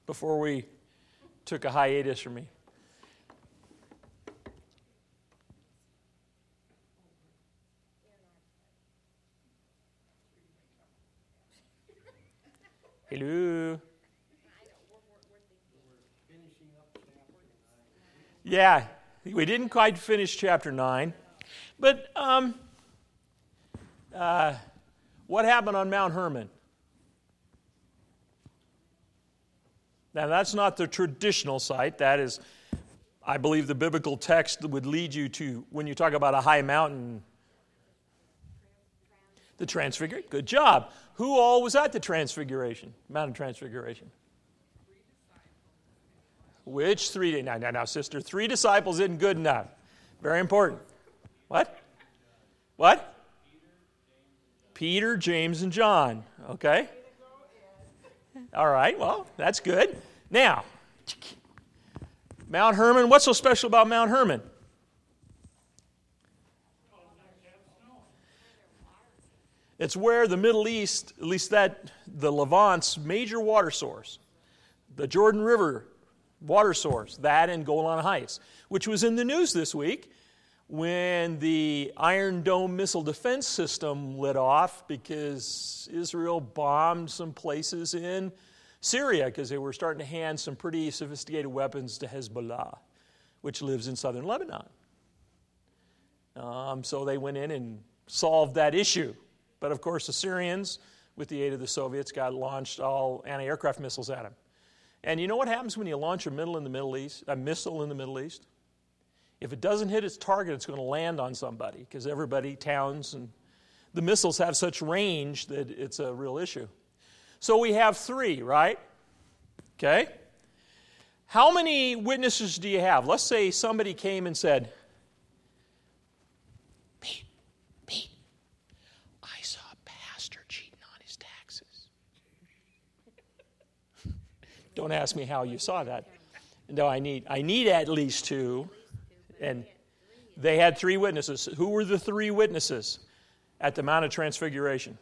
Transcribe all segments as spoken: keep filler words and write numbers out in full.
before we took a hiatus from me. Hello. Yeah, we didn't quite finish chapter nine. But um, uh, what happened on Mount Hermon? Now, that's not the traditional site. That is, I believe, the biblical text that would lead you to, when you talk about a high mountain, the Transfiguration. Good job. Who all was at the Transfiguration, Mount of Transfiguration? Which three? Now, now, now, sister, three disciples isn't good enough. Very important. What? What? Peter, James, and John. Okay. All right, well, that's good. Now, Mount Hermon, what's so special about Mount Hermon? It's where the Middle East, at least that, the Levant's major water source, the Jordan River water source, that and Golan Heights, which was in the news this week when the Iron Dome missile defense system lit off because Israel bombed some places in Syria because they were starting to hand some pretty sophisticated weapons to Hezbollah, which lives in southern Lebanon. Um, so they went in and solved that issue. But of course, the Syrians, with the aid of the Soviets, got launched all anti-aircraft missiles at them. And you know what happens when you launch a missile in the Middle East? A missile in the Middle East? If it doesn't hit its target, it's going to land on somebody because everybody, towns, and the missiles have such range that it's a real issue. So we have three, right? Okay. How many witnesses do you have? Let's say somebody came and said, Pete, Pete, I saw a pastor cheating on his taxes. Don't ask me how you saw that. No, I need I need at least two. And they had three witnesses. Who were the three witnesses at the Mount of Transfiguration?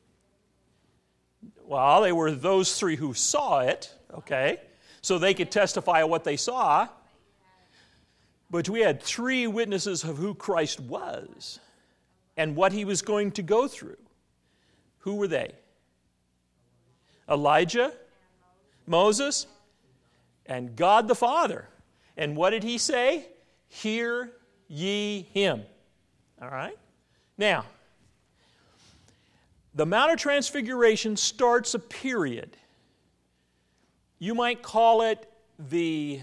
Well, they were those three who saw it, okay? So they could testify of what they saw. But we had three witnesses of who Christ was and what he was going to go through. Who were they? Elijah, Moses, and God the Father. And what did he say? Hear ye him. All right? Now, the Mount of Transfiguration starts a period. You might call it the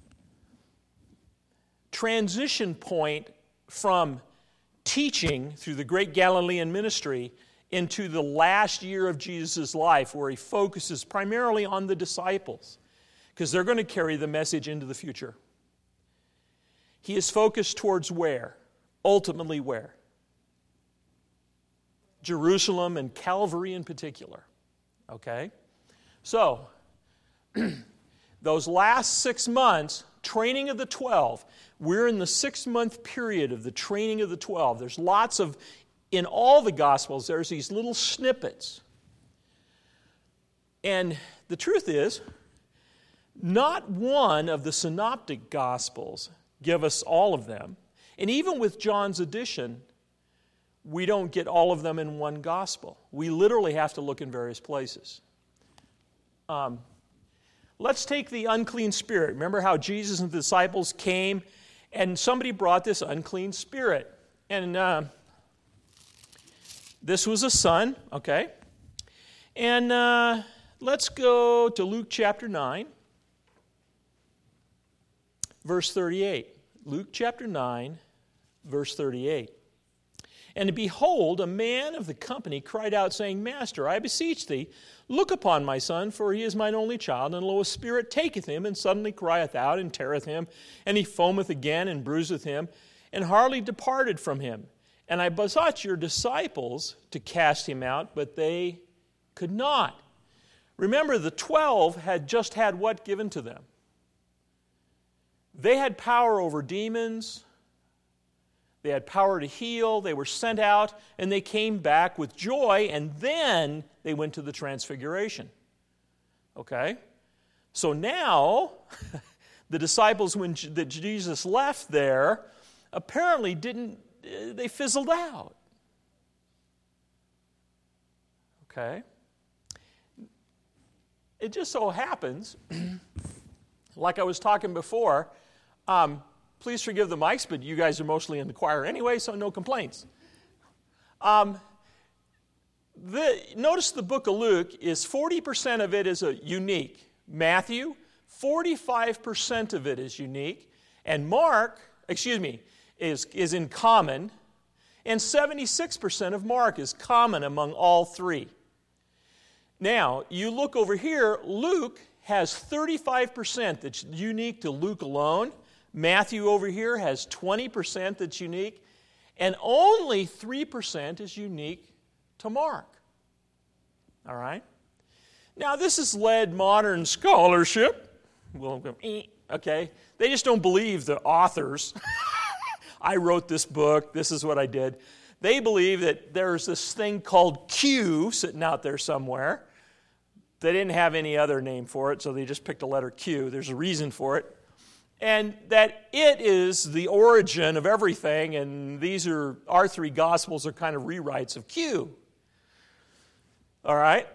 transition point from teaching through the great Galilean ministry into the last year of Jesus' life, where he focuses primarily on the disciples, because they're going to carry the message into the future. He is focused towards where? Ultimately where? Jerusalem and Calvary in particular. Okay? So, those last six months, training of the twelve, we're in the six-month period of the training of the twelve. There's lots of, in all the Gospels, there's these little snippets. And the truth is, not one of the synoptic Gospels give us all of them. And even with John's addition, we don't get all of them in one gospel. We literally have to look in various places. Um, let's take the unclean spirit. Remember how Jesus and the disciples came and somebody brought this unclean spirit. And uh, this was a son, okay? And uh, let's go to Luke chapter nine, verse thirty-eight. Luke chapter nine, verse thirty-eight. And behold, a man of the company cried out, saying, Master, I beseech thee, look upon my son, for he is mine only child, and lo, a spirit taketh him, and suddenly crieth out, and teareth him, and he foameth again, and bruiseth him, and hardly departed from him. And I besought your disciples to cast him out, but they could not. Remember, the twelve had just had what given to them? They had power over demons. They had power to heal. They were sent out, and they came back with joy, and then they went to the Transfiguration. Okay? So now, the disciples, when J- that Jesus left there, apparently didn't, uh, they fizzled out. Okay? It just so happens, like I was talking before, um, please forgive the mics, but you guys are mostly in the choir anyway, so no complaints. Um, the, notice the book of Luke is forty percent of it is a unique. Matthew, forty-five percent of it is unique. And Mark, excuse me, is, is in common. And seventy-six percent of Mark is common among all three. Now, you look over here, Luke has thirty-five percent that's unique to Luke alone. Matthew over here has twenty percent that's unique. And only three percent is unique to Mark. All right? Now, this has led modern scholarship. Well, okay? They just don't believe the authors. I wrote this book. This is what I did. They believe that there's this thing called Q sitting out there somewhere. They didn't have any other name for it, so they just picked a letter Q. There's a reason for it. And that it is the origin of everything, and these are, our three Gospels are kind of rewrites of Q. All right?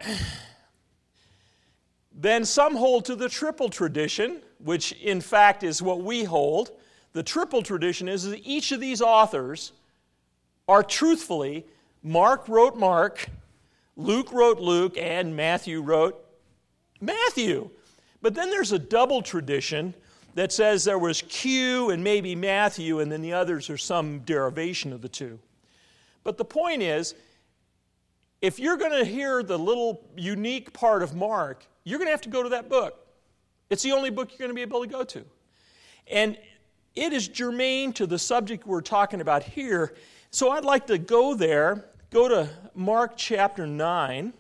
Then some hold to the triple tradition, which in fact is what we hold. The triple tradition is that each of these authors are truthfully, Mark wrote Mark, Luke wrote Luke, and Matthew wrote Matthew. But then there's a double tradition that says there was Q and maybe Matthew, and then the others are some derivation of the two. But the point is, if you're going to hear the little unique part of Mark, you're going to have to go to that book. It's the only book you're going to be able to go to. And it is germane to the subject we're talking about here. So I'd like to go there, go to Mark chapter nine,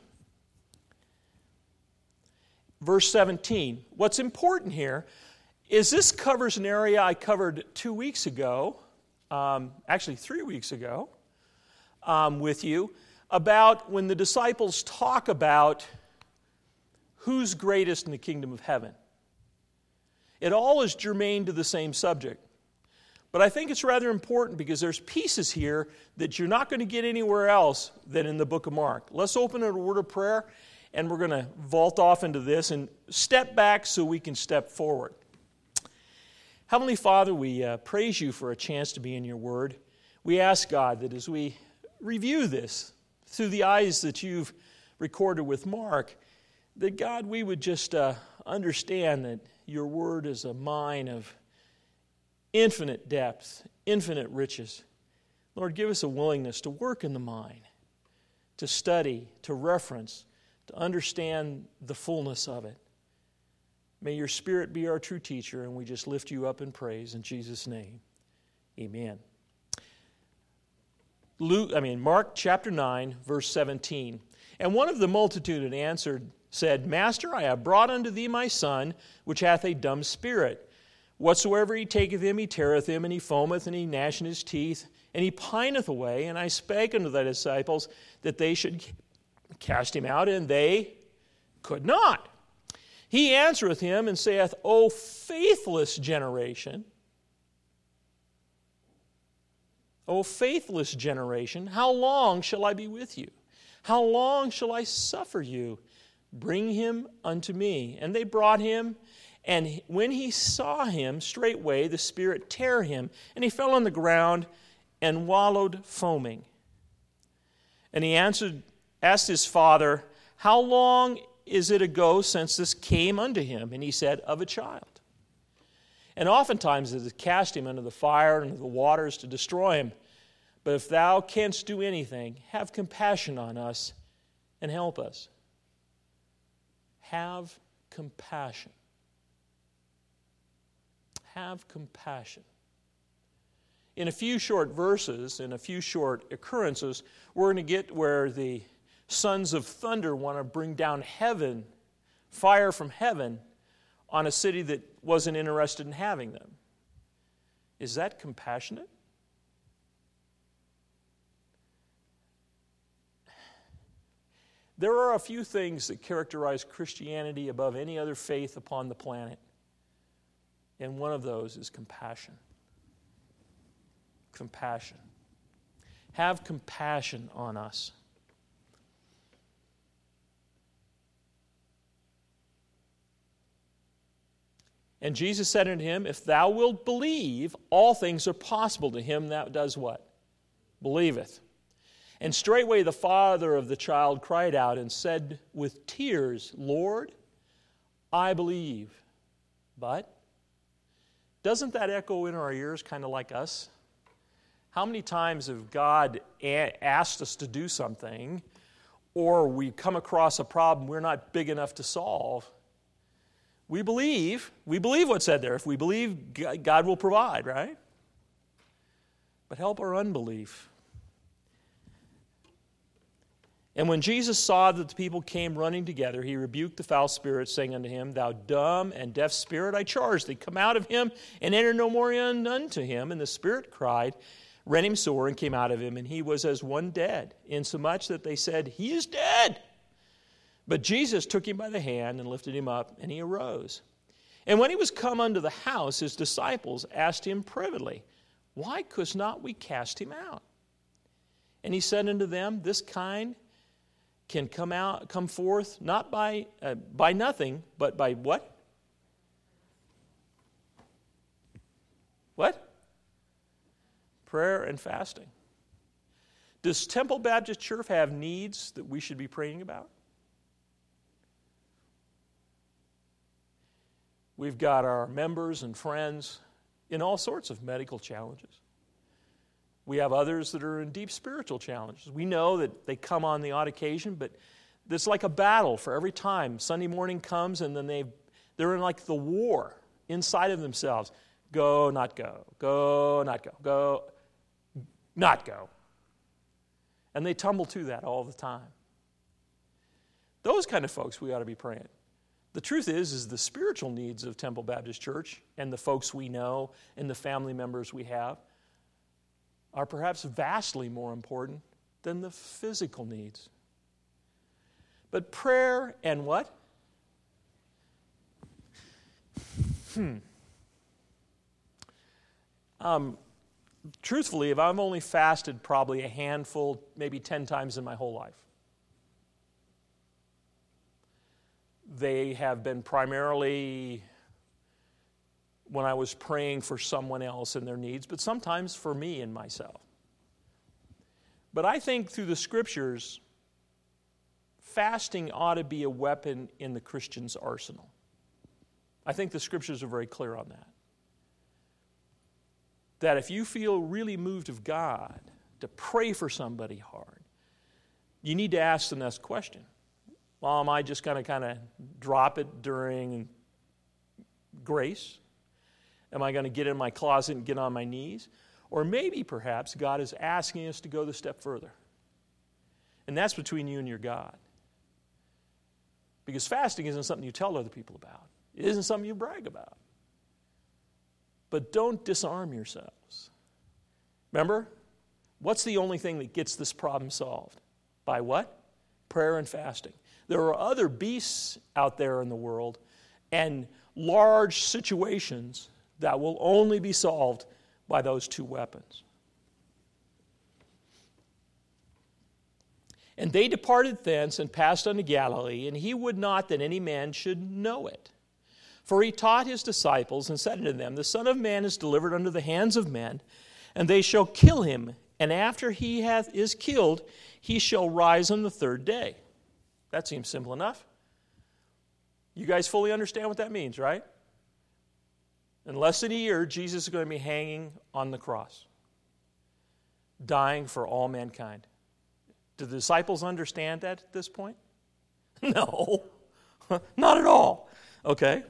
verse seventeen. What's important here is this covers an area I covered two weeks ago, um, actually three weeks ago, um, with you, about when the disciples talk about who's greatest in the kingdom of heaven. It all is germane to the same subject. But I think it's rather important because there's pieces here that you're not going to get anywhere else than in the book of Mark. Let's open a word of prayer, and we're going to vault off into this and step back so we can step forward. Heavenly Father, we uh, praise you for a chance to be in your word. We ask, God, that as we review this through the eyes that you've recorded with Mark, that, God, we would just uh, understand that your word is a mine of infinite depth, infinite riches. Lord, give us a willingness to work in the mind, to study, to reference, to understand the fullness of it. May your Spirit be our true teacher, and we just lift you up in praise in Jesus' name. Amen. Luke, I mean, Mark chapter nine, verse seventeen. And one of the multitude had answered, said, Master, I have brought unto thee my son, which hath a dumb spirit. Whatsoever he taketh him, he teareth him, and he foameth, and he gnasheth his teeth, and he pineth away. And I spake unto thy disciples that they should cast him out, and they could not. He answereth him and saith, O faithless generation, O faithless generation, how long shall I be with you? How long shall I suffer you? Bring him unto me. And they brought him, and when he saw him, straightway the spirit tare him, and he fell on the ground and wallowed foaming. And he answered, asked his father, How long is it ago since this came unto him? And he said, Of a child. And oftentimes it has cast him into the fire and into the waters to destroy him. But if thou canst do anything, have compassion on us and help us. Have compassion. Have compassion. In a few short verses, in a few short occurrences, we're going to get where the sons of thunder want to bring down heaven, fire from heaven, on a city that wasn't interested in having them. Is that compassionate? There are a few things that characterize Christianity above any other faith upon the planet. And one of those is compassion. Compassion. Have compassion on us. And Jesus said unto him, if thou wilt believe, all things are possible to him that does what? Believeth. And straightway the father of the child cried out and said with tears, Lord, I believe. But doesn't that echo in our ears kind of like us? How many times have God a- asked us to do something, or we come across a problem we're not big enough to solve? We believe, we believe what's said there. If we believe, God will provide, right? But help our unbelief. And when Jesus saw that the people came running together, he rebuked the foul spirit, saying unto him, Thou dumb and deaf spirit, I charge thee, come out of him, and enter no more unto him. And the spirit cried, rent him sore, and came out of him, and he was as one dead, insomuch that they said, He is dead. But Jesus took him by the hand and lifted him up, and he arose. And when he was come unto the house, his disciples asked him privily, Why could not we cast him out? And he said unto them, This kind can come out, come forth, not by uh, by nothing, but by what? What? Prayer and fasting. Does Temple Baptist Church have needs that we should be praying about? We've got our members and friends in all sorts of medical challenges. We have others that are in deep spiritual challenges. We know that they come on the odd occasion, but it's like a battle for every time. Sunday morning comes, and then they they're in like the war inside of themselves. Go, not go. Go, not go. Go, not go. And they tumble to that all the time. Those kind of folks we ought to be praying. The truth is, is the spiritual needs of Temple Baptist Church and the folks we know and the family members we have are perhaps vastly more important than the physical needs. But prayer and what? Hmm. Um, truthfully, if I've only fasted probably a handful, maybe ten times in my whole life. They have been primarily when I was praying for someone else and their needs, but sometimes for me and myself. But I think through the Scriptures, fasting ought to be a weapon in the Christian's arsenal. I think the Scriptures are very clear on that. That if you feel really moved of God to pray for somebody hard, you need to ask the next question. Well, am I just going to kind of drop it during grace? Am I going to get in my closet and get on my knees? Or maybe, perhaps, God is asking us to go the step further. And that's between you and your God. Because fasting isn't something you tell other people about. It isn't something you brag about. But don't disarm yourselves. Remember, what's the only thing that gets this problem solved? By what? Prayer and fasting. There are other beasts out there in the world and large situations that will only be solved by those two weapons. And they departed thence and passed unto Galilee, and he would not that any man should know it. For he taught his disciples and said unto them, The Son of Man is delivered unto the hands of men, and they shall kill him, and after he hath is killed, he shall rise on the third day. That seems simple enough. You guys fully understand what that means, right? In less than a year, Jesus is going to be hanging on the cross, dying for all mankind. Do the disciples understand that at this point? No, not at all. Okay.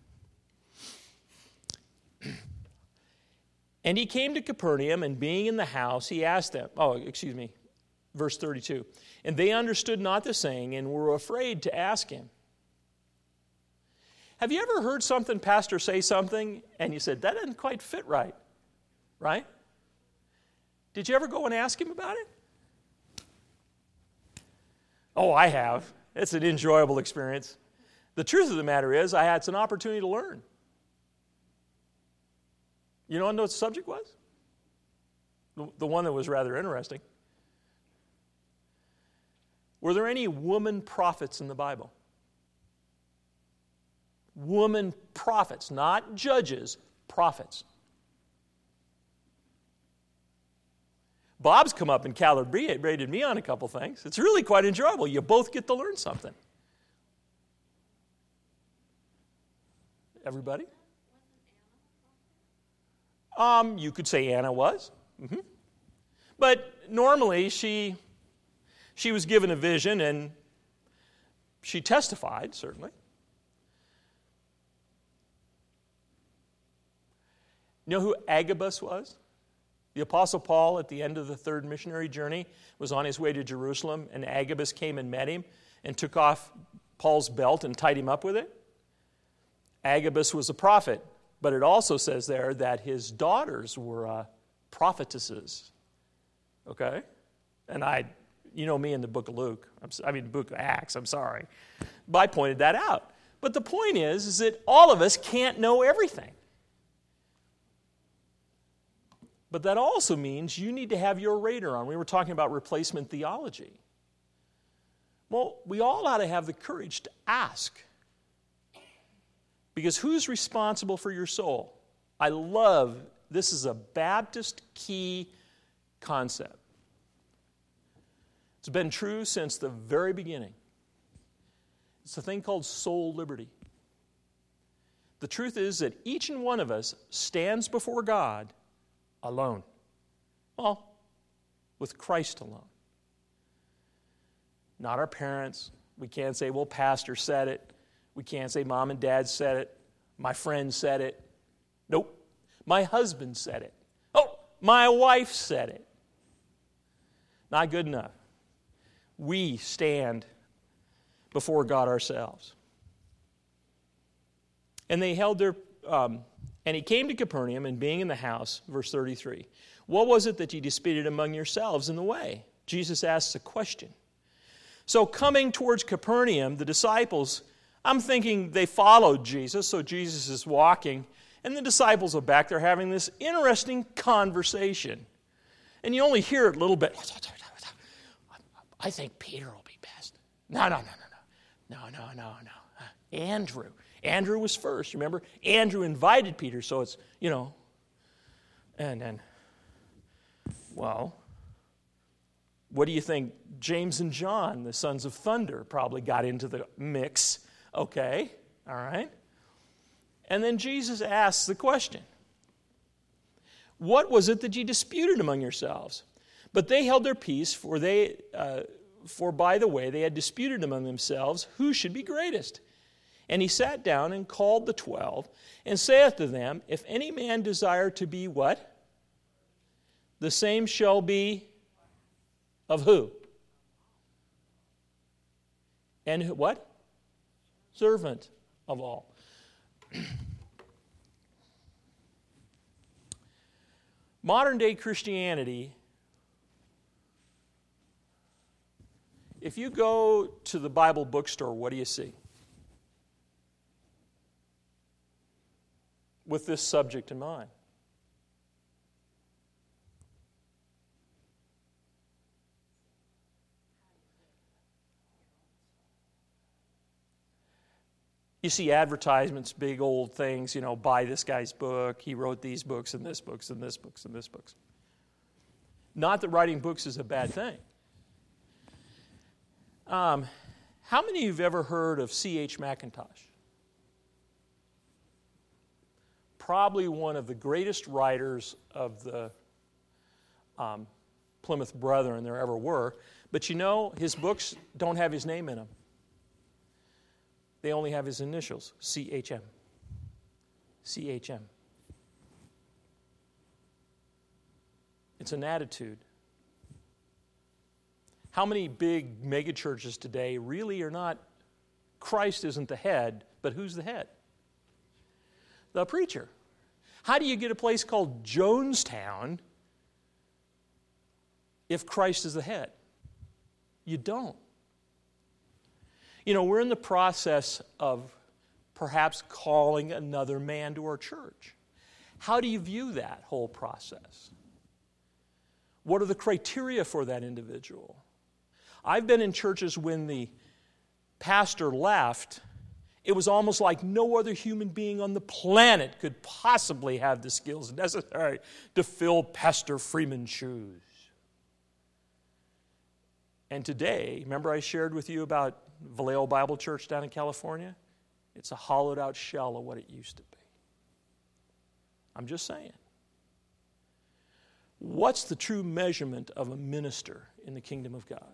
And he came to Capernaum, and being in the house, he asked them, oh, excuse me, verse thirty-two. And they understood not the saying, and were afraid to ask him. Have you ever heard something, pastor say something, and you said, that doesn't quite fit right, right? Did you ever go and ask him about it? Oh, I have. It's an enjoyable experience. The truth of the matter is, I had an opportunity to learn. You know what the subject was? The, the one that was rather interesting. Were there any woman prophets in the Bible? Woman prophets, not judges, prophets. Bob's come up and calibrated me on a couple things. It's really quite enjoyable. You both get to learn something. Everybody? Um, you could say Anna was. Mm-hmm. But normally she, she was given a vision and she testified, certainly. You know who Agabus was? The Apostle Paul, at the end of the third missionary journey, was on his way to Jerusalem, and Agabus came and met him and took off Paul's belt and tied him up with it. Agabus was a prophet, but it also says there that his daughters were uh, prophetesses. Okay? And I, you know me in the book of Luke, I'm, I mean the book of Acts, I'm sorry. But I pointed that out. But the point is, is that all of us can't know everything. But that also means you need to have your radar on. We were talking about replacement theology. Well, we all ought to have the courage to ask. Because who's responsible for your soul? I love, this is a Baptist key concept. It's been true since the very beginning. It's a thing called soul liberty. The truth is that each and one of us stands before God alone. Well, with Christ alone. Not our parents. We can't say, well, pastor said it. We can't say mom and dad said it. My friend said it. Nope. My husband said it. Oh, my wife said it. Not good enough. We stand before God ourselves. And they held their... Um, And he came to Capernaum, and being in the house, verse thirty-three, what was it that ye disputed among yourselves in the way? Jesus asks a question. So coming towards Capernaum, the disciples, I'm thinking they followed Jesus, so Jesus is walking, and the disciples are back there having this interesting conversation. And you only hear it a little bit. I think Peter will be best. No, no, no, no, no. No, no, no, no. Andrew. Andrew was first, remember? Andrew invited Peter, so it's, you know. And then, well, what do you think? James and John, the sons of thunder, probably got into the mix. Okay, all right. And then Jesus asks the question, what was it that ye disputed among yourselves? But they held their peace, for they, uh, for by the way, they had disputed among themselves who should be greatest. And he sat down and called the twelve, and saith to them, if any man desire to be what? The same shall be of who? And what? Servant of all. Modern day Christianity, if you go to the Bible bookstore, what do you see? With this subject in mind. You see advertisements, big old things, you know, buy this guy's book, he wrote these books and this books and this books and this books. Not that writing books is a bad thing. Um, how many of you have ever heard of C H Mackintosh? Probably one of the greatest writers of the um, Plymouth Brethren there ever were. But you know, his books don't have his name in them. They only have his initials, C H M. C H M. It's an attitude. How many big megachurches today really are not, Christ isn't the head, but who's the head? The preacher. How do you get a place called Jonestown if Christ is the head? You don't. You know, we're in the process of perhaps calling another man to our church. How do you view that whole process? What are the criteria for that individual? I've been in churches when the pastor left, it was almost like no other human being on the planet could possibly have the skills necessary to fill Pastor Freeman's shoes. And today, remember I shared with you about Vallejo Bible Church down in California? It's a hollowed out shell of what it used to be. I'm just saying. What's the true measurement of a minister in the kingdom of God?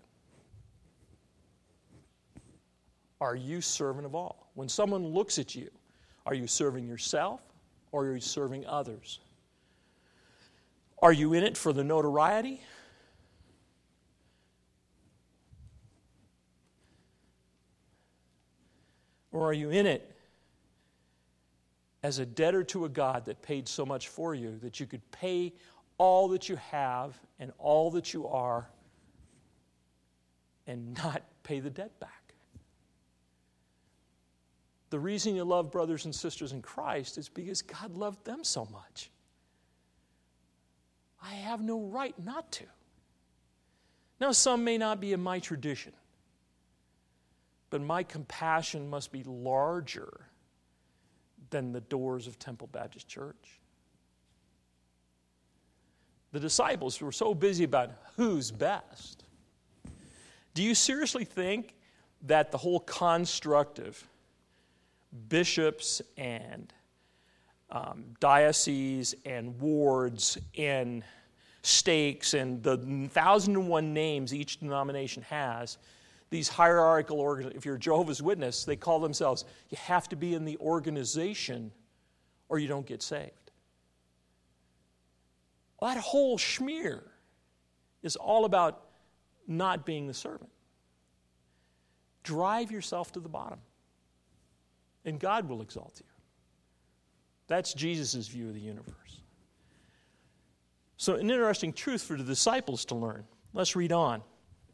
Are you servant of all? When someone looks at you, are you serving yourself or are you serving others? Are you in it for the notoriety? Or are you in it as a debtor to a God that paid so much for you that you could pay all that you have and all that you are and not pay the debt back? The reason you love brothers and sisters in Christ is because God loved them so much. I have no right not to. Now, some may not be in my tradition, but my compassion must be larger than the doors of Temple Baptist Church. The disciples were so busy about who's best. Do you seriously think that the whole construct of bishops and um, dioceses and wards and stakes and the thousand and one names each denomination has, these hierarchical organizations, if you're a Jehovah's Witness, they call themselves, you have to be in the organization or you don't get saved. Well, that whole schmear is all about not being the servant. Drive yourself to the bottom, and God will exalt you. That's Jesus' view of the universe. So an interesting truth for the disciples to learn. Let's read on.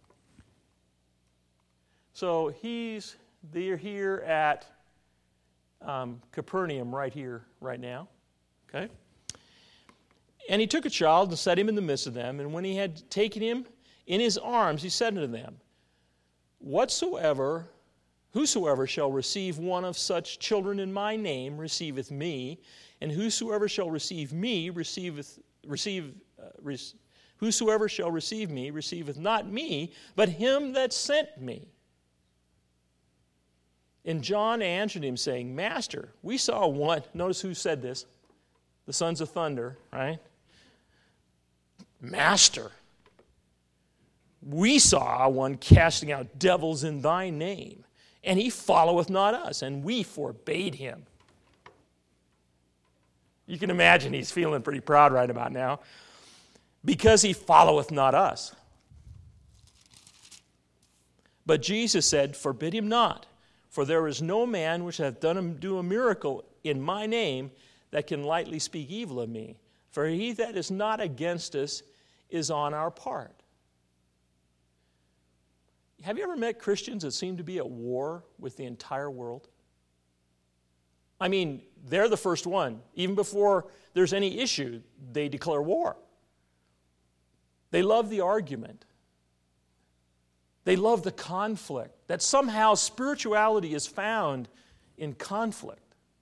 So he's, they're here at um, Capernaum right here, right now. Okay? And he took a child and set him in the midst of them, and when he had taken him in his arms, he said unto them, Whatsoever, whosoever shall receive one of such children in my name receiveth me, and whosoever shall receive me receiveth, receive, uh, re- whosoever shall receive me receiveth not me, but him that sent me. And John answered him, saying, Master, we saw one. Notice who said this. The sons of thunder, right? Master, we saw one casting out devils in thy name, and he followeth not us, and we forbade him. You can imagine he's feeling pretty proud right about now, because he followeth not us. But Jesus said, Forbid him not, for there is no man which hath done him do a miracle in my name that can lightly speak evil of me. For he that is not against us is on our part. Have you ever met Christians that seem to be at war with the entire world? I mean, they're the first one. Even before there's any issue, they declare war. They love the argument. They love the conflict. That somehow spirituality is found in conflict.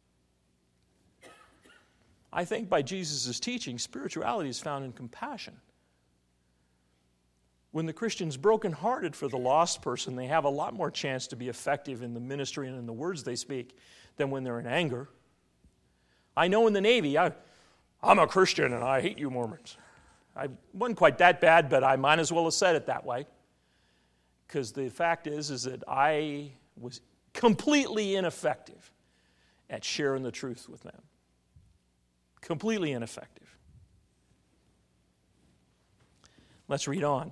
I think by Jesus' teaching, spirituality is found in compassion. When the Christian's brokenhearted for the lost person, they have a lot more chance to be effective in the ministry and in the words they speak than when they're in anger. I know in the Navy, I, I'm a Christian and I hate you Mormons. I wasn't quite that bad, but I might as well have said it that way. Because the fact is, is that I was completely ineffective at sharing the truth with them. Completely ineffective. Let's read on.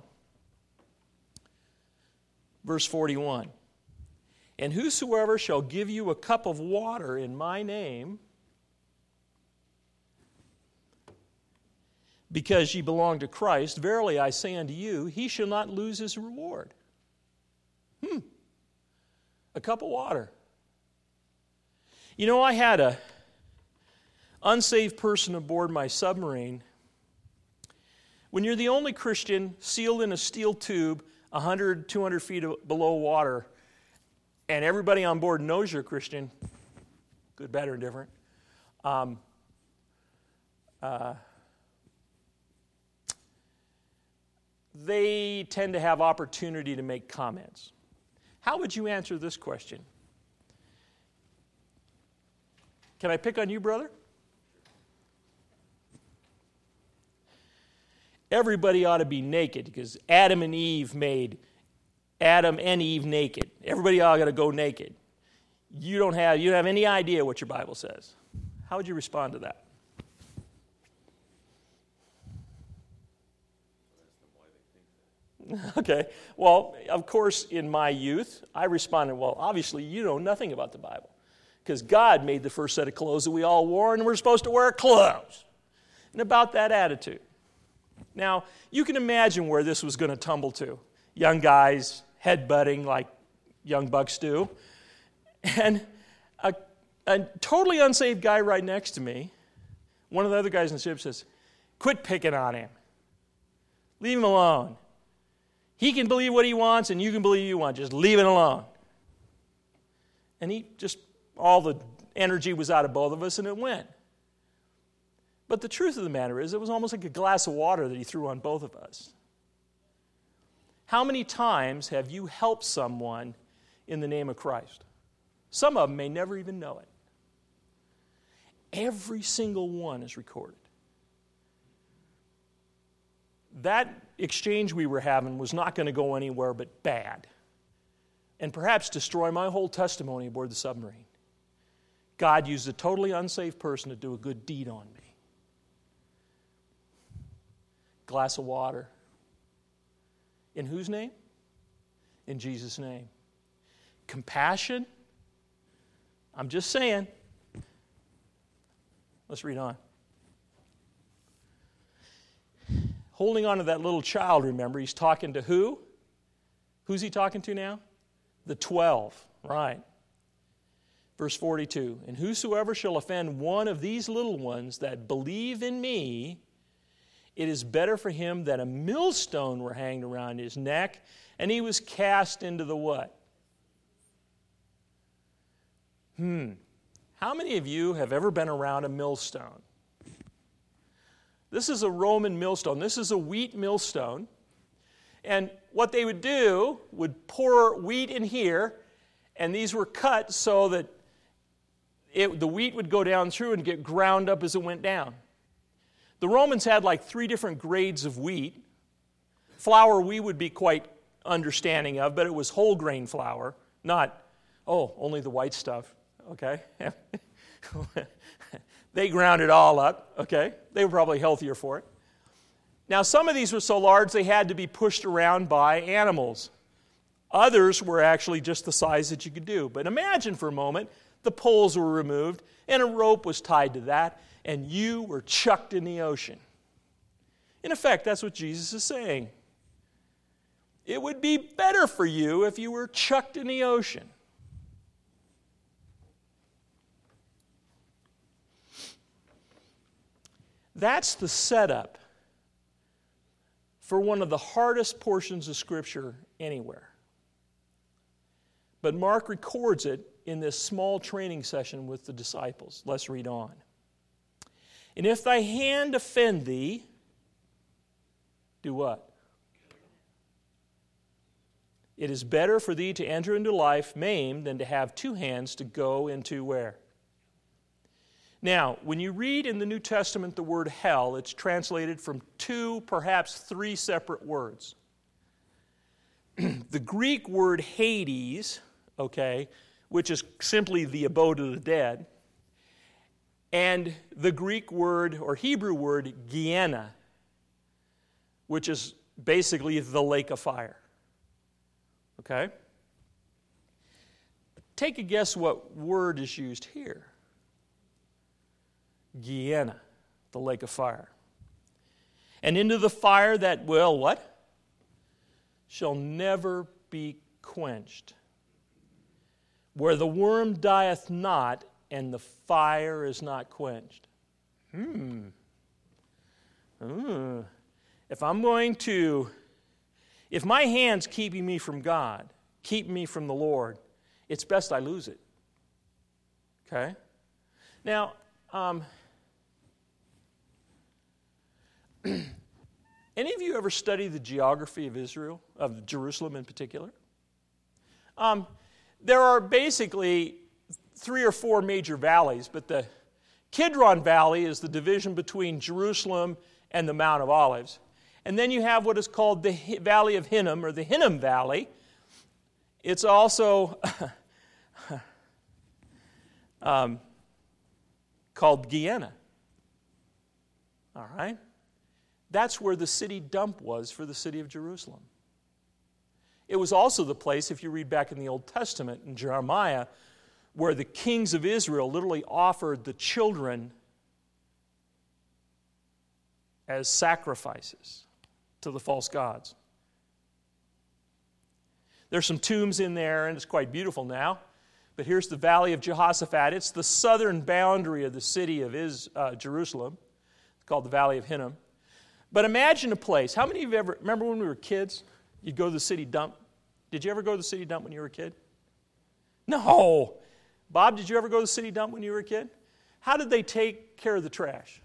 Verse forty-one. And whosoever shall give you a cup of water in my name, because ye belong to Christ, verily I say unto you, he shall not lose his reward. Hmm. A cup of water. You know, I had a unsaved person aboard my submarine. When you're the only Christian sealed in a steel tube one hundred, two hundred feet below water, and everybody on board knows you're a Christian, good, bad, or indifferent, um, uh, they tend to have opportunity to make comments. How would you answer this question? Can I pick on you, brother? Everybody ought to be naked because Adam and Eve made Adam and Eve naked. Everybody ought to go naked. You don't have you don't have any idea what your Bible says. How would you respond to that? Okay. Well, of course, in my youth, I responded, well, obviously you know nothing about the Bible because God made the first set of clothes that we all wore and we're supposed to wear clothes. And about that attitude. Now, you can imagine where this was going to tumble to. Young guys headbutting like young bucks do. And a, a totally unsaved guy right next to me, one of the other guys in the ship says, quit picking on him. Leave him alone. He can believe what he wants and you can believe you want. Just leave it alone. And he just, all the energy was out of both of us and it went. But the truth of the matter is, it was almost like a glass of water that he threw on both of us. How many times have you helped someone in the name of Christ? Some of them may never even know it. Every single one is recorded. That exchange we were having was not going to go anywhere but bad, and perhaps destroy my whole testimony aboard the submarine. God used a totally unsaved person to do a good deed on me. Glass of water. In whose name? In Jesus' name. Compassion? I'm just saying. Let's read on. Holding on to that little child, remember, he's talking to who? Who's he talking to now? The twelve, right. Verse forty-two, and whosoever shall offend one of these little ones that believe in me, it is better for him that a millstone were hanged around his neck, and he was cast into the what? Hmm. How many of you have ever been around a millstone? This is a Roman millstone. This is a wheat millstone. And what they would do would pour wheat in here, and these were cut so that it, the wheat would go down through and get ground up as it went down. The Romans had like three different grades of wheat. Flour we would be quite understanding of, but it was whole grain flour, not, oh, only the white stuff, okay? They ground it all up, okay? They were probably healthier for it. Now, some of these were so large they had to be pushed around by animals. Others were actually just the size that you could do. But imagine for a moment, the poles were removed, and a rope was tied to that, and you were chucked in the ocean. In effect, that's what Jesus is saying. It would be better for you if you were chucked in the ocean. That's the setup for one of the hardest portions of Scripture anywhere. But Mark records it in this small training session with the disciples. Let's read on. And if thy hand offend thee, do what? It is better for thee to enter into life maimed than to have two hands to go into where? Now, when you read in the New Testament the word hell, it's translated from two, perhaps three separate words. The Greek word Hades, okay, which is simply the abode of the dead, and the Greek word or Hebrew word Gehenna, which is basically the lake of fire. Okay? Take a guess what word is used here. Gehenna, the lake of fire. And into the fire that will, what? Shall never be quenched. where the worm dieth not, and the fire is not quenched. Hmm. Hmm. If I'm going to, if my hand's keeping me from God, keeping me from the Lord, it's best I lose it. Okay? Now, um, any of you ever study the geography of Israel, of Jerusalem in particular? Um, there are basically three or four major valleys, but the Kidron Valley is the division between Jerusalem and the Mount of Olives. And then you have what is called the Valley of Hinnom, or the Hinnom Valley. It's also um, called Gehenna. All right? That's where the city dump was for the city of Jerusalem. It was also the place, if you read back in the Old Testament, in Jeremiah, where the kings of Israel literally offered the children as sacrifices to the false gods. There's some tombs in there, and it's quite beautiful now. But here's the Valley of Jehoshaphat. It's the southern boundary of the city of Is, uh, Jerusalem. It's called the Valley of Hinnom. But imagine a place. How many of you ever, remember when we were kids, you'd go to the city dump? Did you ever go to the city dump when you were a kid? No. Bob, did you ever go to the city dump when you were a kid? How did they take care of the trash?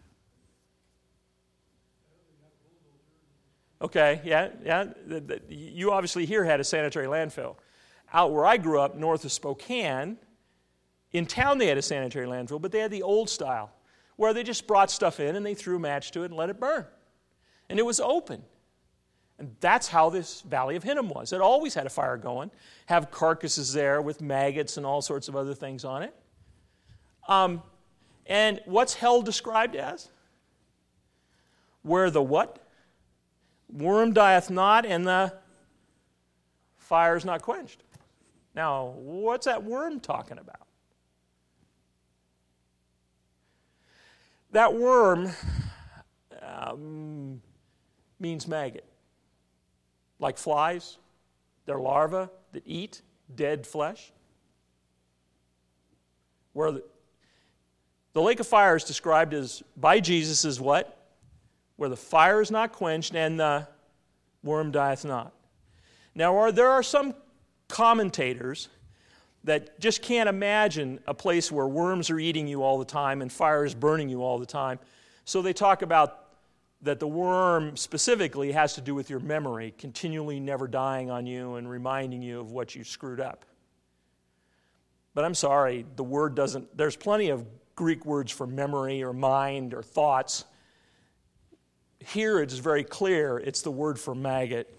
Okay, yeah, yeah. The, the, you obviously here had a sanitary landfill. Out where I grew up, north of Spokane, in town they had a sanitary landfill, but they had the old style, where they just brought stuff in and they threw a match to it and let it burn. And it was open. And that's how this Valley of Hinnom was. It always had a fire going, have carcasses there with maggots and all sorts of other things on it. Um, and what's hell described as? Where the what? Worm dieth not, and the fire is not quenched. Now, what's that worm talking about? That worm um, means maggot. Like flies, they're larvae that eat dead flesh. Where the, the lake of fire is described as, by Jesus, as what? Where the fire is not quenched and the worm dieth not. Now, are, there are some commentators that just can't imagine a place where worms are eating you all the time and fire is burning you all the time. So they talk about that the worm specifically has to do with your memory, continually never dying on you and reminding you of what you screwed up. But I'm sorry, the word doesn't, there's plenty of Greek words for memory or mind or thoughts. Here it's very clear, it's the word for maggot.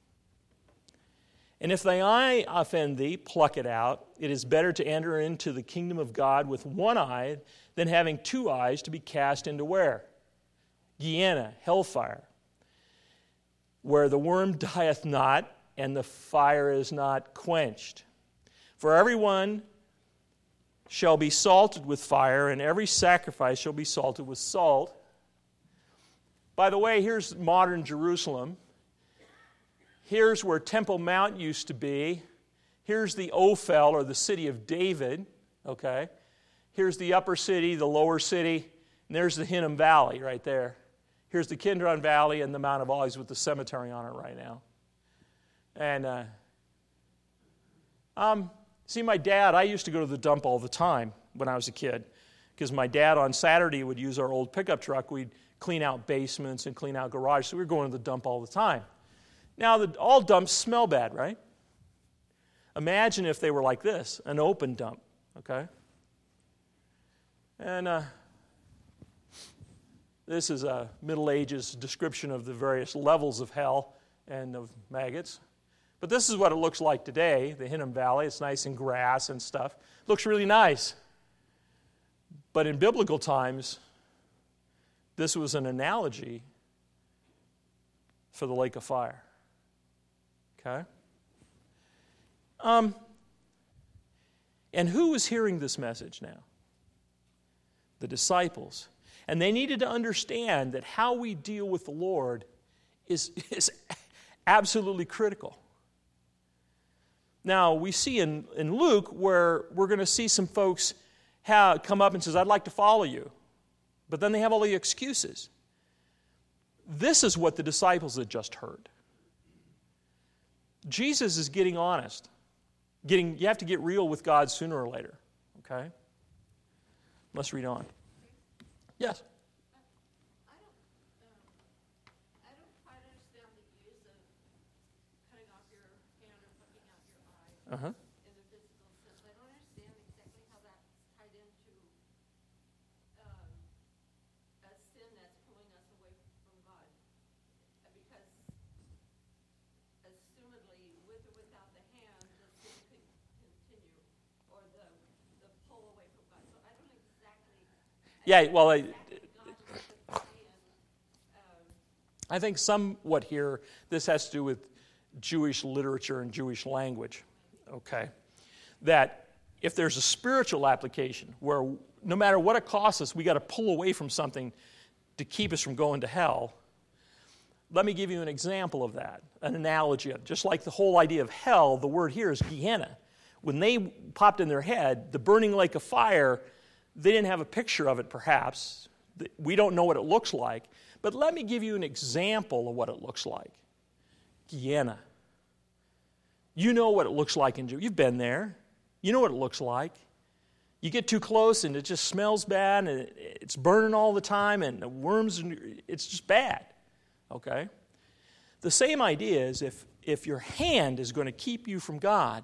And if thy eye offend thee, pluck it out. It is better to enter into the kingdom of God with one eye than having two eyes to be cast into where? Gehenna, hellfire, where the worm dieth not and the fire is not quenched. For everyone shall be salted with fire, and every sacrifice shall be salted with salt. By the way, here's modern Jerusalem. Here's where Temple Mount used to be. Here's the Ophel, or the city of David. Okay. Here's the upper city, the lower city, and there's the Hinnom Valley right there. Here's the Kidron Valley and the Mount of Olives with the cemetery on it right now. And, uh, um, see, my dad, I used to go to the dump all the time when I was a kid, because my dad on Saturday would use our old pickup truck. We'd clean out basements and clean out garages, so we were going to the dump all the time. Now, the, all dumps smell bad, right? Imagine if they were like this, an open dump, okay? And uh, this is a Middle Ages description of the various levels of hell and of maggots. But this is what it looks like today, the Hinnom Valley. It's nice and grass and stuff. Looks really nice. But in biblical times, this was an analogy for the lake of fire. Okay? Um, and who was hearing this message now? The disciples. And they needed to understand that how we deal with the Lord is, is absolutely critical. Now, we see in, in Luke where we're going to see some folks have, come up and says, I'd like to follow you. But then they have all the excuses. This is what the disciples had just heard. Jesus is getting honest. Getting, you have to get real with God sooner or later. Okay? Let's read on. Yes? I don't, um, I don't quite understand the use of cutting off your hand or plucking out your eye Uh-huh. in the physical sense. I don't understand exactly how that's tied into um, a sin that's pulling us away from God. Uh, Because, assumedly, with or without the hand, the sin could continue, or the, the pull away from God. So I don't exactly... Yeah, well, I, um, I think somewhat here, this has to do with Jewish literature and Jewish language, okay? That if there's a spiritual application where no matter what it costs us, we got to pull away from something to keep us from going to hell, let me give you an example of that, an analogy of it. Just like the whole idea of hell, the word here is Gehenna. When they popped in their head, the burning lake of fire, they didn't have a picture of it perhaps. We don't know what it looks like. But let me give you an example of what it looks like. Gehenna. You know what it looks like in Jew. You've been there. You know what it looks like. You get too close and it just smells bad and it's burning all the time and the worms, it's just bad. Okay? The same idea is if, if your hand is going to keep you from God,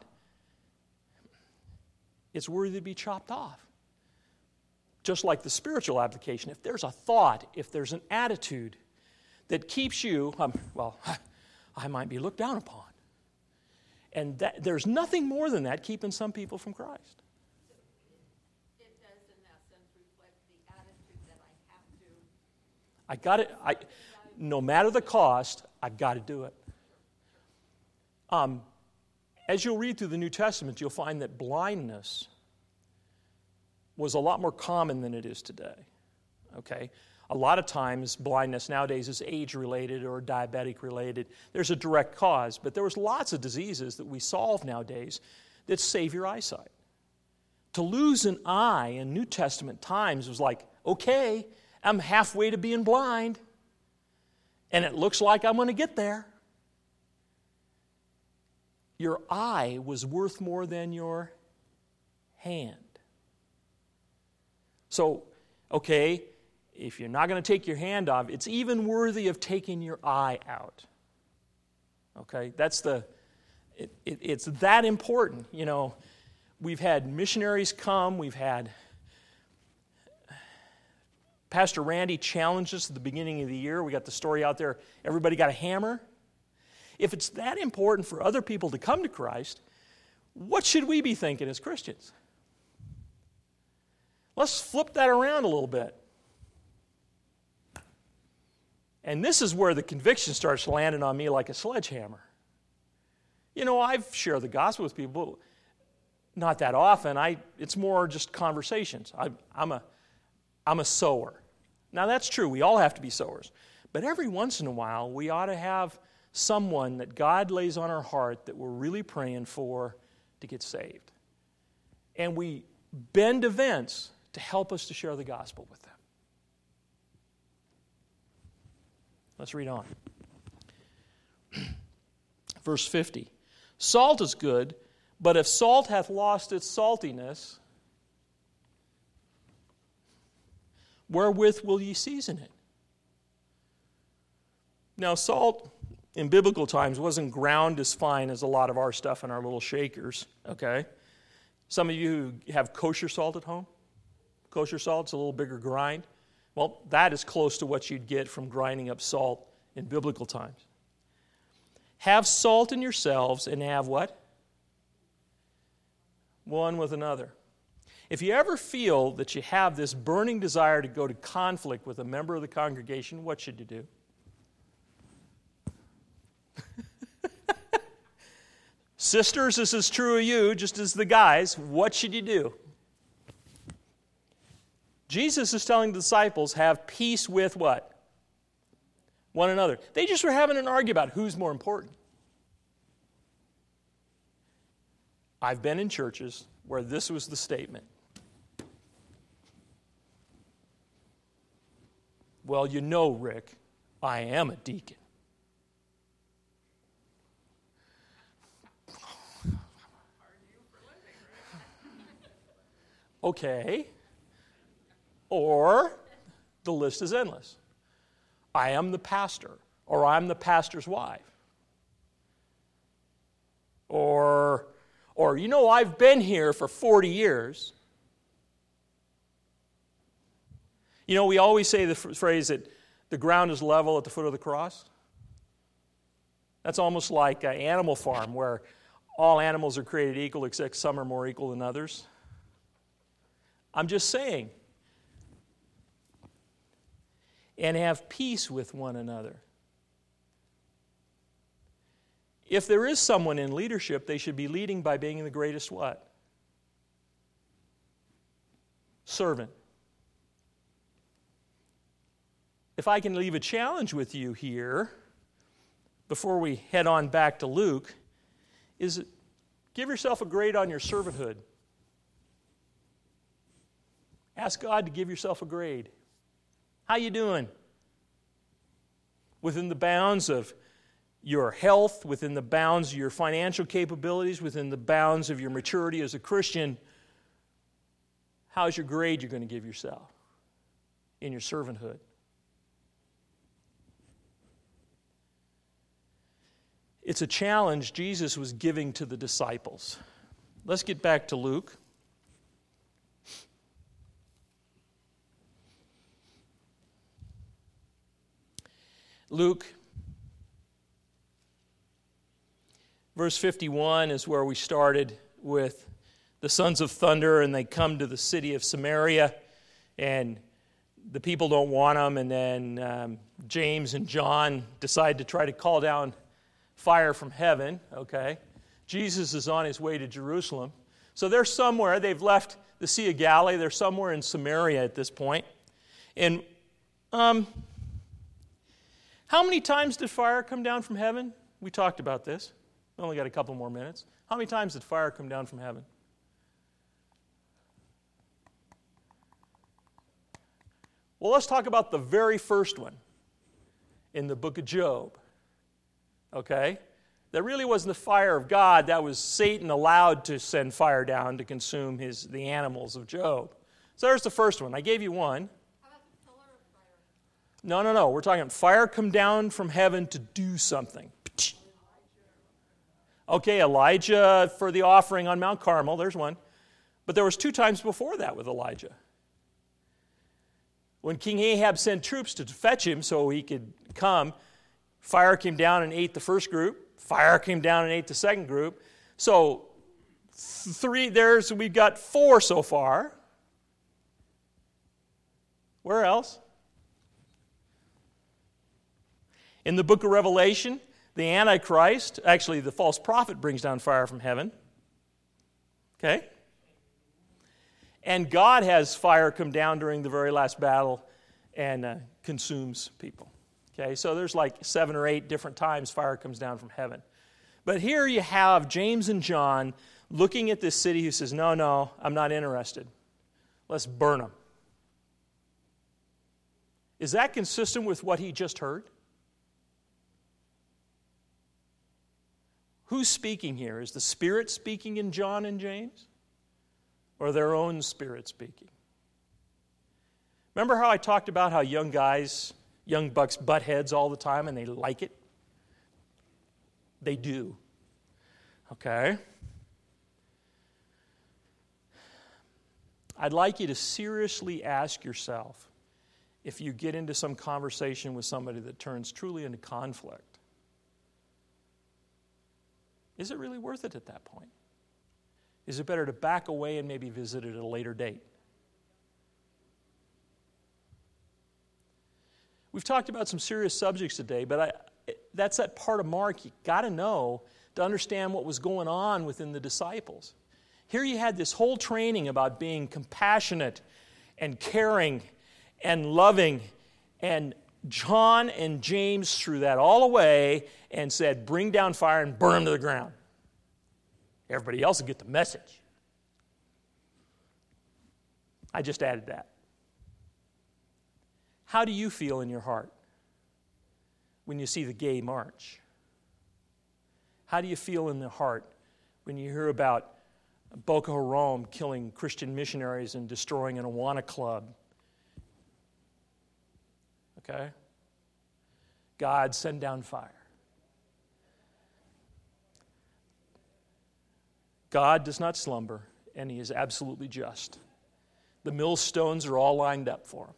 it's worthy to be chopped off. Just like the spiritual application, if there's a thought, if there's an attitude that keeps you, um, well, I might be looked down upon. And that, there's nothing more than that keeping some people from Christ. It does, in that sense, reflect the attitude that I have to. I got it. I, no matter the cost, I've got to do it. Um, as you'll read through the New Testament, you'll find that blindness was a lot more common than it is today. Okay? A lot of times, blindness nowadays is age-related or diabetic-related. There's a direct cause, but there was lots of diseases that we solve nowadays that save your eyesight. To lose an eye in New Testament times was like, okay, I'm halfway to being blind, and it looks like I'm going to get there. Your eye was worth more than your hand. So, okay, if you're not going to take your hand off, it's even worthy of taking your eye out. Okay, that's the, it, it, it's that important. You know, we've had missionaries come, we've had, Pastor Randy challenged us at the beginning of the year. We got the story out there, everybody got a hammer. If it's that important for other people to come to Christ, what should we be thinking as Christians? Let's flip that around a little bit. And this is where the conviction starts landing on me like a sledgehammer. You know, I've shared the gospel with people, not that often. I, it's more just conversations. I, I'm, a, I'm a sower. Now, that's true. We all have to be sowers. But every once in a while, we ought to have someone that God lays on our heart that we're really praying for to get saved. And we bend events to help us to share the gospel with them. Let's read on. Verse fifty. Salt is good, but if salt hath lost its saltiness, wherewith will ye season it? Now, salt in biblical times wasn't ground as fine as a lot of our stuff in our little shakers, okay? Some of you who have kosher salt at home, kosher salt's a little bigger grind. Well, that is close to what you'd get from grinding up salt in biblical times. Have salt in yourselves and have what? One with another. If you ever feel that you have this burning desire to go to conflict with a member of the congregation, what should you do? Sisters, this is true of you, just as the guys. What should you do? Jesus is telling the disciples, have peace with what? One another. They just were having an argument about who's more important. I've been in churches where this was the statement. Well, you know, Rick, I am a deacon. Okay. Or the list is endless. I am the pastor, or I'm the pastor's wife. Or, or you know, I've been here for forty years. You know, we always say the phrase that the ground is level at the foot of the cross. That's almost like an Animal Farm where all animals are created equal except some are more equal than others. I'm just saying. And have peace with one another. If there is someone in leadership, they should be leading by being the greatest what? Servant. If I can leave a challenge with you here, before we head on back to Luke, is give yourself a grade on your servanthood. Ask God to give yourself a grade. How you doing? Within the bounds of your health, within the bounds of your financial capabilities, within the bounds of your maturity as a Christian, how's your grade you're going to give yourself in your servanthood? It's a challenge Jesus was giving to the disciples. Let's get back to Luke. Luke, verse fifty-one is where we started with the sons of thunder, and they come to the city of Samaria, and the people don't want them, and then um, James and John decide to try to call down fire from heaven, okay? Jesus is on his way to Jerusalem. So they're somewhere, they've left the Sea of Galilee, they're somewhere in Samaria at this point. And um, how many times did fire come down from heaven? We talked about this. We only got a couple more minutes. How many times did fire come down from heaven? Well, let's talk about the very first one in the book of Job. Okay? That really wasn't the fire of God. That was Satan allowed to send fire down to consume his the animals of Job. So there's the first one. I gave you one. How about the pillar of fire? No, no, no. We're talking fire come down from heaven to do something. Okay, Elijah for the offering on Mount Carmel. There's one. But there was two times before that with Elijah. When King Ahab sent troops to fetch him so he could come, fire came down and ate the first group. Fire came down and ate the second group. So three, there's we've got four so far. Where else? In the book of Revelation, the Antichrist, actually the false prophet, brings down fire from heaven. Okay? And God has fire come down during the very last battle and uh, consumes people. Okay, so there's like seven or eight different times fire comes down from heaven. But here you have James and John looking at this city who says, no, no, I'm not interested. Let's burn them. Is that consistent with what he just heard? Who's speaking here? Is the Spirit speaking in John and James? Or their own spirit speaking? Remember how I talked about how young guys, young bucks butt heads all the time and they like it? They do. Okay? I'd like you to seriously ask yourself if you get into some conversation with somebody that turns truly into conflict. Is it really worth it at that point? Is it better to back away and maybe visit it at a later date? We've talked about some serious subjects today, but I, that's that part of Mark you got to know to understand what was going on within the disciples. Here you had this whole training about being compassionate and caring and loving, and John and James threw that all away and said, bring down fire and burn them to the ground. Everybody else will get the message. I just added that. How do you feel in your heart when you see the gay march? How do you feel in the heart when you hear about Boko Haram killing Christian missionaries and destroying an Awana club? Okay? God, send down fire. God does not slumber, and he is absolutely just. The millstones are all lined up for him.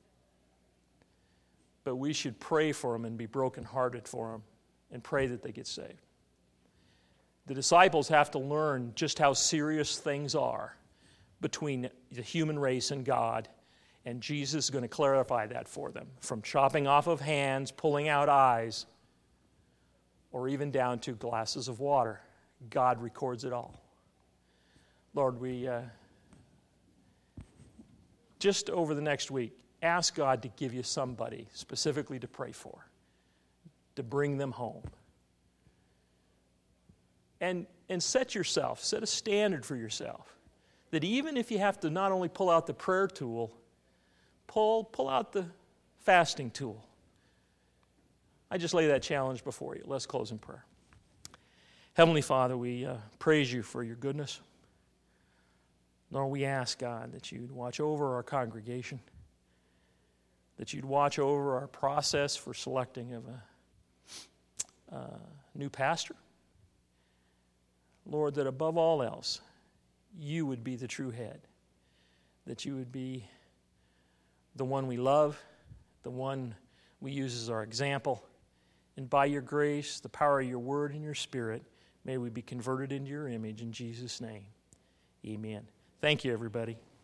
But we should pray for them and be brokenhearted for them and pray that they get saved. The disciples have to learn just how serious things are between the human race and God, and Jesus is going to clarify that for them, from chopping off of hands, pulling out eyes, or even down to glasses of water. God records it all. Lord, we uh, just over the next week, ask God to give you somebody specifically to pray for, to bring them home. And, and set yourself, set a standard for yourself, that even if you have to not only pull out the prayer tool, pull, pull out the fasting tool. I just lay that challenge before you. Let's close in prayer. Heavenly Father, we uh, praise you for your goodness. Lord, we ask, God, that you'd watch over our congregation, that you'd watch over our process for selecting of a uh, new pastor. Lord, that above all else, you would be the true head, that you would be the one we love, the one we use as our example, and by your grace, the power of your word and your spirit, may we be converted into your image in Jesus' name. Amen. Thank you, everybody.